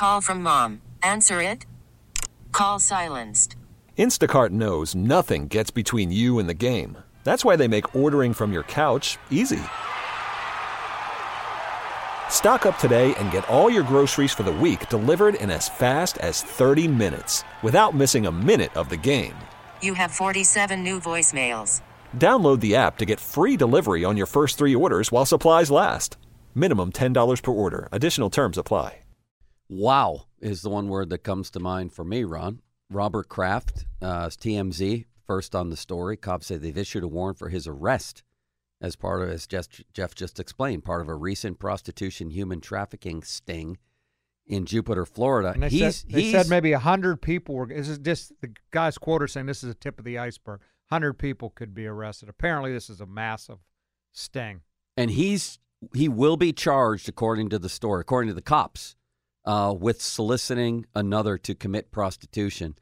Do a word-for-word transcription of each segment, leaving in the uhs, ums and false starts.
Call from mom. Answer it. Call silenced. Instacart knows nothing gets between you and the game. That's why they make ordering from your couch easy. Stock up today and get all your groceries for the week delivered in as fast as thirty minutes without missing a minute of the game. You have forty-seven new voicemails. Download the app to get free delivery on your first three orders while supplies last. Minimum ten dollars per order. Additional terms apply. Wow is the one word that comes to mind for me, Ron. Robert Kraft, uh, T M Z, first on the story. Cops say they've issued a warrant for his arrest as part of, as Jeff, Jeff just explained, part of a recent prostitution human trafficking sting in Jupiter, Florida. And they he's, said, they he's, said maybe one hundred people were – this is just the guy's quote saying this is a tip of the iceberg. one hundred people could be arrested. Apparently this is a massive sting. And he's he will be charged, according to the story, according to the cops, uh, with soliciting another to commit prostitution.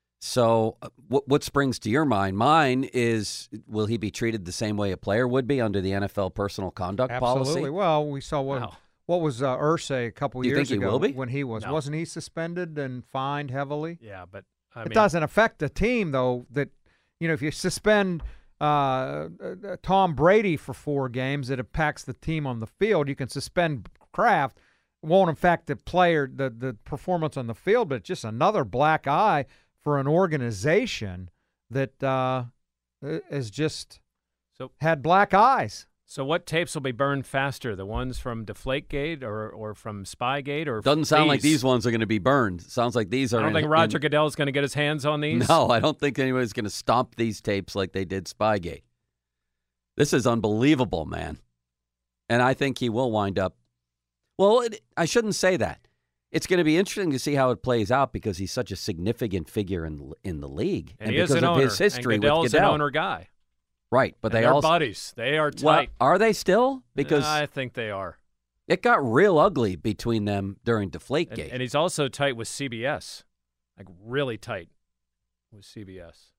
So uh, what, what springs to your mind? Mine is, will he be treated the same way a player would be under the N F L personal conduct Absolutely. policy? Absolutely. Well, we saw what, Wow. what was uh, Irsay a couple Do you years think he ago will be? when he was. No. Wasn't he suspended and fined heavily? Yeah, but I it mean, doesn't affect the team, though, that, you know, if you suspend uh, uh, Tom Brady for four games, it impacts the team on the field. You can suspend Kraft. It won't affect the player, the, the performance on the field, but it's just another black eye for an organization that uh, has just so had black eyes. So what tapes will be burned faster, the ones from Deflategate or or from Spygate? Or Doesn't sound like these? these ones are going to be burned. Sounds like these are. I don't in, think Roger in, Goodell is going to get his hands on these. No, I don't think anybody's going to stomp these tapes like they did Spygate. This is unbelievable, man. And I think he will wind up. Well, it, I shouldn't say that. It's going to be interesting to see how it plays out because he's such a significant figure in in the league, and, and he because is an of owner. his history and with Goodell's Goodell. an owner guy. Right, but And they they're also buddies. They are well, tight. are they still? Because I think they are. it got real ugly between them during Deflategate. And, and he's also tight with C B S, like really tight with C B S.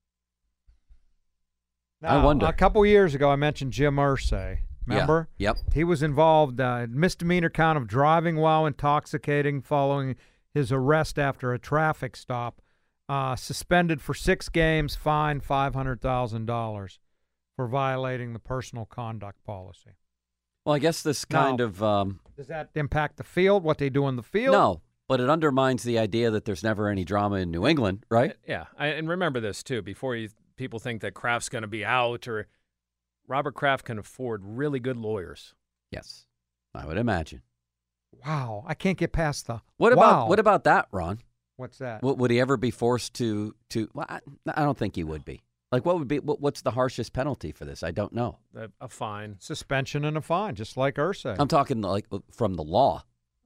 I wonder. A couple years ago, I mentioned Jim Irsay. Remember? Yeah. Yep. He was involved uh, in misdemeanor count of driving while intoxicating following his arrest after a traffic stop. Uh, suspended for six games, fined five hundred thousand dollars for violating the personal conduct policy. Well, I guess this kind Now, of um, does that impact the field, what they do in the field? no, but it undermines the idea that there's never any drama in New England, right? Yeah, I, and remember this too. Before you people think that Kraft's going to be out, or Robert Kraft can afford really good lawyers. Yes, I would imagine. Wow, I can't get past the What wow. about what about that, Ron? What's that? W- would he ever be forced to to? Well, I, I don't think he would be. Like, what would be? What, what's the harshest penalty for this? I don't know. A, a fine. Suspension and a fine, just like Irsay. I'm talking like from the law.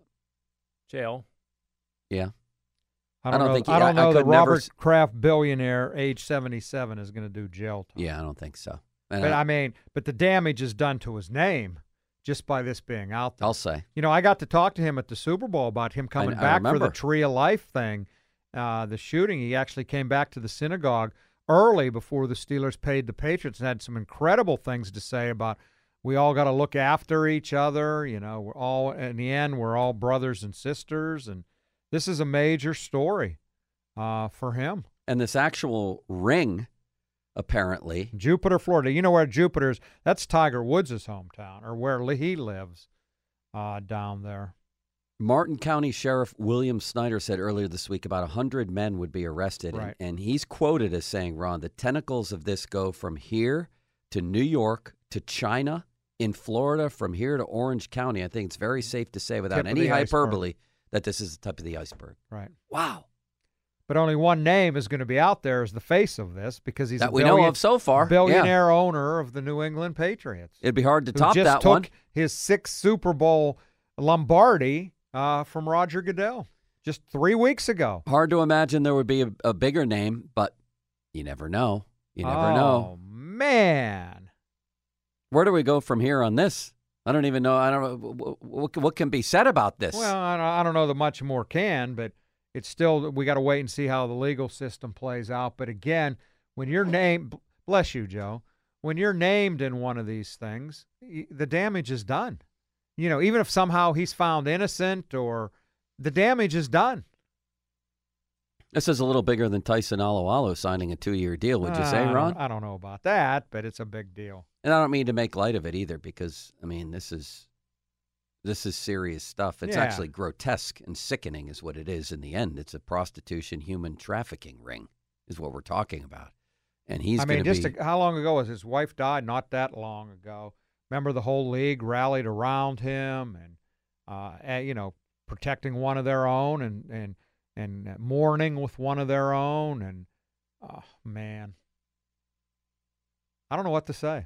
Jail. Yeah. I don't, I don't know, think he- I don't I- I know that could never Robert s- Kraft, billionaire, age seventy-seven, is going to do jail time. Yeah, I don't think so. And But I, I mean, but the damage is done to his name just by this being out there. I'll say. You know, I got to talk to him at the Super Bowl about him coming I back for the remember. Tree of Life thing, uh, the shooting. He actually came back to the synagogue early before the Steelers paid the Patriots and had some incredible things to say about we all got to look after each other. You know, we're all, in the end, we're all brothers and sisters. And this is a major story uh, for him. And this actual ring, apparently, Jupiter, Florida. You know where Jupiter is? That's Tiger Woods' hometown, or where li- he lives uh, down there. Martin County Sheriff William Snyder said earlier this week about one hundred men would be arrested. Right. And, and he's quoted as saying, Ron, the tentacles of this go from here to New York to China, in Florida, from here to Orange County. I think it's very safe to say without Tip of any the iceberg. hyperbole that this is the tip of the iceberg. Right. Wow. But only one name is going to be out there as the face of this because he's That a we billion, know of so far. Yeah. billionaire owner of the New England Patriots. It'd be hard to who top just that took one. his sixth Super Bowl Lombardi uh, from Roger Goodell just three weeks ago. Hard to imagine there would be a, a bigger name, but you never know. You never oh, know. man. Where do we go from here on this? I don't even know. I don't know what, what can be said about this. Well, I don't, I don't know that much more can, but it's still, we got to wait and see how the legal system plays out. But again, when you're named, bless you, Joe, when you're named in one of these things, y- the damage is done. You know, even if somehow he's found innocent or, the damage is done. This is a little bigger than Tyson Alualu signing a two-year deal, would you Uh, say, I don't- Ron? I don't know about that, but it's a big deal. And I don't mean to make light of it either, because I mean this is this is serious stuff. It's Yeah. actually grotesque and sickening, is what it is in the end. It's a prostitution, human trafficking ring, is what we're talking about. And he's I mean, going to just be. a, how long ago was his wife died? Not that long ago. Remember, the whole league rallied around him, and uh, eh, you know, protecting one of their own, and and and mourning with one of their own, and oh man, I don't know what to say.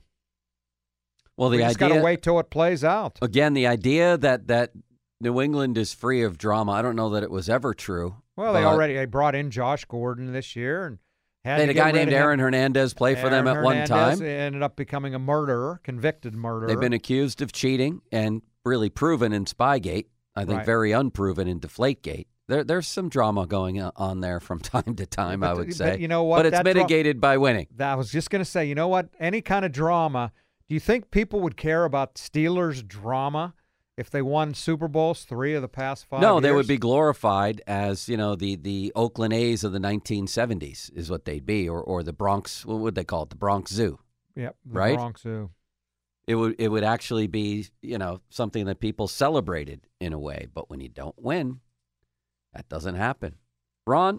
well, the we just got idea to wait till it plays out. again, the idea that that New England is free of drama. I don't know that it was ever true. Well, they but already they brought in Josh Gordon this year, and had They to had a get guy rid named of him. Aaron Hernandez play for them Aaron at one Hernandez time. ended up becoming a murderer, convicted murderer. They've been accused of cheating and really proven in Spygate. I think Right. very unproven in Deflategate. There, there's some drama going on there from time to time, But I th- would but say. you know what? But it's That dra- mitigated by winning. That I was just going to say, you know what? Any kind of drama. Do you think people would care about Steelers drama if they won Super Bowls three of the past five No, years? they would be glorified as, you know, the, the Oakland A's of the nineteen seventies is what they'd be, or or the Bronx, what would they call it? The Bronx Zoo. Yep, the right? Bronx Zoo. It would it would actually be, you know, something that people celebrated in a way. But when you don't win, that doesn't happen. Ron,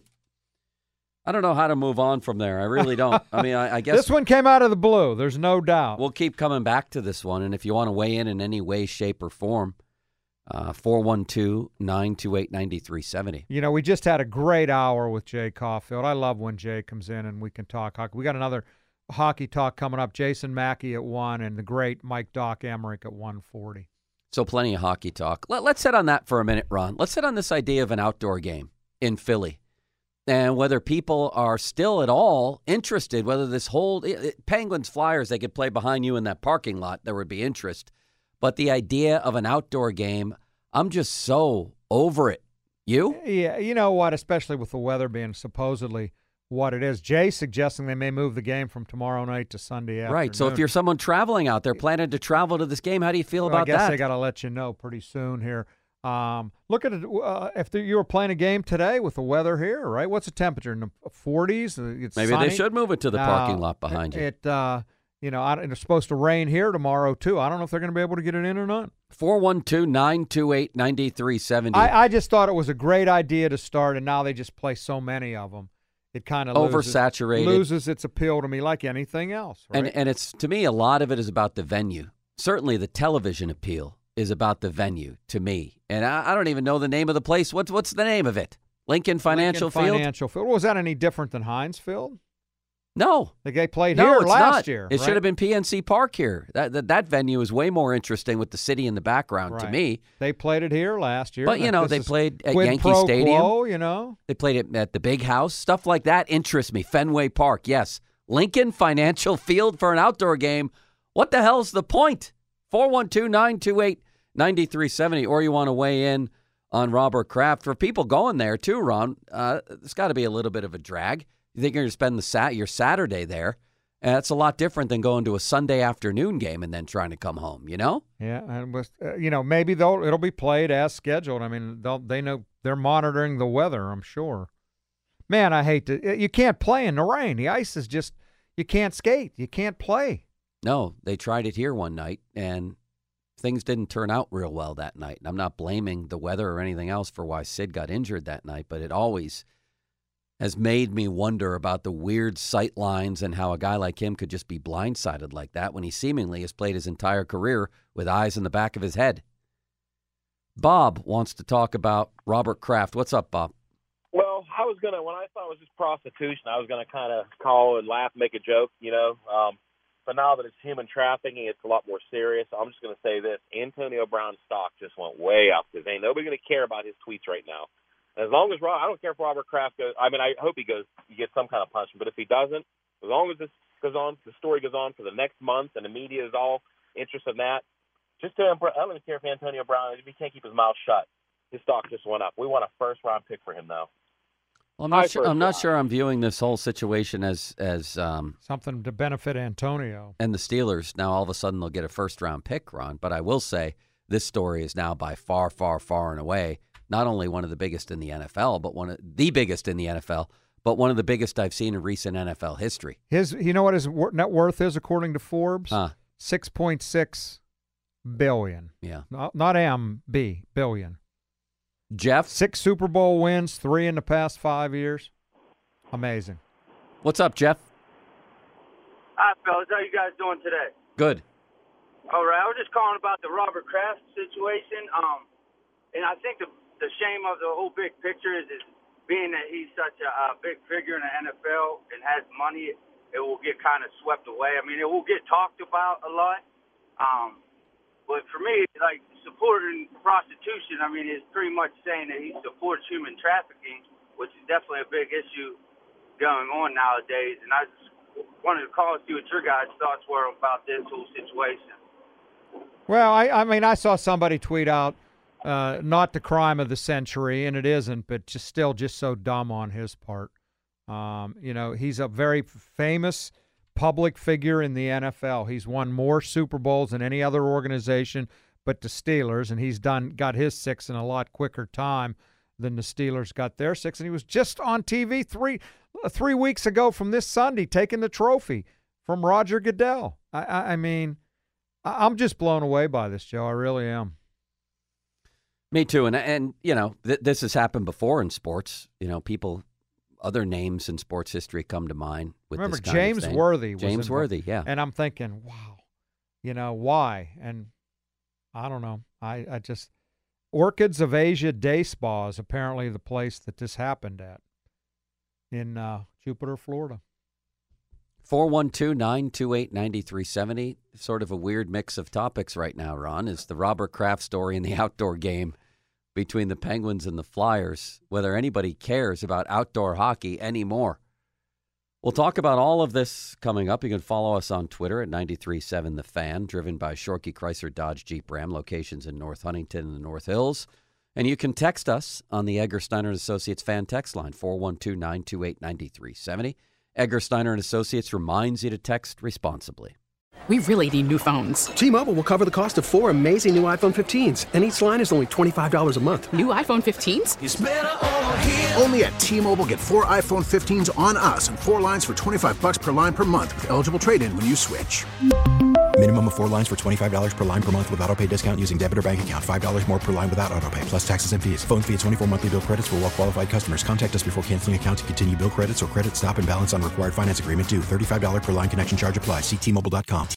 I don't know how to move on from there. I really don't. I mean, I, I guess This one came out of the blue. There's no doubt. we'll keep coming back to this one. And if you want to weigh in in any way, shape, or form, uh, four one two, nine two eight, nine three seven zero. You know, we just had a great hour with Jay Caulfield. I love when Jay comes in and we can talk hockey. We got another hockey talk coming up. Jason Mackey at one and the great Mike Doc Emmerich at one forty. So plenty of hockey talk. Let, let's hit on that for a minute, Ron. Let's hit on this idea of an outdoor game in Philly and whether people are still at all interested, whether this whole it, it, Penguins Flyers, they could play behind you in that parking lot. There would be interest. But the idea of an outdoor game, I'm just so over it. You? Yeah, you know what? Especially with the weather being supposedly what it is. Jay suggesting they may move the game from tomorrow night to Sunday afternoon. Right. So if you're someone traveling out there, planning to travel to this game, how do you feel Well, about I guess that? they got to let you know pretty soon here. Um, look at it. Uh, if the, you were playing a game today with the weather here, right? What's the temperature in the forties? It's Maybe sunny. they should move it to the Now, parking lot behind you. It, uh, you know, I, it's supposed to rain here tomorrow too. I don't know if they're going to be able to get it in or not. four one two, nine two eight, nine three seven zero. I, I just thought it was a great idea to start, and now they just play so many of them. It kind of Oversaturated. loses, loses its appeal to me, like anything else. Right? And and it's to me a lot of it is about the venue. Certainly the television appeal is about the venue to me. And I, I don't even know the name of the place. What's what's the name of it? Lincoln Financial Lincoln Field? Financial Field. Was that any different than Heinz Field? No. Like they played No, here it's last not. year. It right? should have been P N C Park here. That, that that venue is way more interesting with the city in the background to Right. me. They played it here last year. But, you know, This they is played at quid Yankee pro Stadium. quo, you know. They played it at the Big House. Stuff like that interests me. Fenway Park, yes. Lincoln Financial Field for an outdoor game. What the hell's the point? four one two, nine two eight, nine three seven zero. Or you want to weigh in on Robert Kraft. For people going there, too, Ron, uh, it's got to be a little bit of a drag. You think you're going to spend the sat- your Saturday there. And that's a lot different than going to a Sunday afternoon game and then trying to come home, you know? Yeah, and with, uh, you know, maybe they'll it'll be played as scheduled. I mean, they'll they know they're monitoring the weather, I'm sure. Man, I hate to. You can't play in the rain. The ice is just you can't skate. You can't play. No, they tried it here one night, and things didn't turn out real well that night. And I'm not blaming the weather or anything else for why Sid got injured that night, but it always has made me wonder about the weird sight lines and how a guy like him could just be blindsided like that when he seemingly has played his entire career with eyes in the back of his head. Bob wants to talk about Robert Kraft. What's up, Bob? Well, I was going to, when I thought it was just prostitution, I was going to kind of call and laugh, make a joke, you know. Um, but now that it's human trafficking, it's a lot more serious. I'm just going to say this. Antonio Brown's stock just went way up because ain't nobody going to care about his tweets right now. As long as Rob, I don't care if Robert Kraft goes. I mean, I hope he goes. He gets some kind of punishment. But if he doesn't, as long as this goes on, the story goes on for the next month, and the media is all interested in that. Just to, I don't even care if Antonio Brown, if he can't keep his mouth shut, his stock just went up. We want a first round pick for him now. Well, I'm not High sure. first I'm not round. sure. I'm viewing this whole situation as as um, Something to benefit Antonio. and the Steelers. Now all of a sudden they'll get a first round pick, Ron. But I will say this story is now by far, far, far and away not only one of the biggest in the N F L, but one of the biggest in the N F L, but one of the biggest I've seen in recent N F L history. His, you know what his net worth is according to Forbes? Huh. six point six billion. Yeah. Not, not M, B, billion. Jeff? Six Super Bowl wins, three in the past five years. Amazing. What's up, Jeff? Hi, fellas. How you guys doing today? Good. All right. I was just calling about the Robert Kraft situation. Um, and I think the the shame of the whole big picture is, is being that he's such a, a big figure in the N F L and has money, it will get kind of swept away. I mean, it will get talked about a lot. Um, but for me, like, supporting prostitution, I mean, is pretty much saying that he supports human trafficking, which is definitely a big issue going on nowadays. And I just wanted to call and see what your guys' thoughts were about this whole situation. Well, I, I mean, I saw somebody tweet out, uh, not the crime of the century, and it isn't, but just still just so dumb on his part. Um, you know, he's a very famous public figure in the N F L. He's won more Super Bowls than any other organization but the Steelers, and he's done got his six in a lot quicker time than the Steelers got their six. And he was just on T V three three weeks ago from this Sunday taking the trophy from Roger Goodell. I, I, I mean, I'm just blown away by this, Joe. I really am. Me too. And, and you know, th- this has happened before in sports. You know, people, other names in sports history come to mind with Remember, this kind James of thing. Worthy was James involved. Worthy, yeah. And I'm thinking, wow, you know, why? And I don't know. I, I just – Orchids of Asia Day Spa is apparently the place that this happened at in uh, Jupiter, Florida. four one two, nine two eight, nine three seven zero. Sort of a weird mix of topics right now, Ron, is the Robert Kraft story and the outdoor game between the Penguins and the Flyers, whether anybody cares about outdoor hockey anymore. We'll talk about all of this coming up. You can follow us on Twitter at nine three seven The Fan, driven by Shorkey Chrysler Dodge Jeep Ram, locations in North Huntington and the North Hills. And you can text us on the Edgar Steiner and Associates fan text line, four one two, nine two eight, nine three seven zero. Edgar Steiner and Associates reminds you to text responsibly. We really need new phones. T-Mobile will cover the cost of four amazing new iPhone fifteens, and each line is only twenty-five dollars a month. New iPhone fifteens? It's better over here. Only at T-Mobile, get four iPhone fifteens on us and four lines for twenty-five dollars per line per month with eligible trade-in when you switch. Minimum of four lines for twenty-five dollars per line per month with autopay discount using debit or bank account. five dollars more per line without autopay, plus taxes and fees. Phone fee at twenty-four monthly bill credits for well-qualified customers. Contact us before canceling account to continue bill credits or credit stop and balance on required finance agreement due. thirty-five dollars per line connection charge applies. See T Mobile dot com.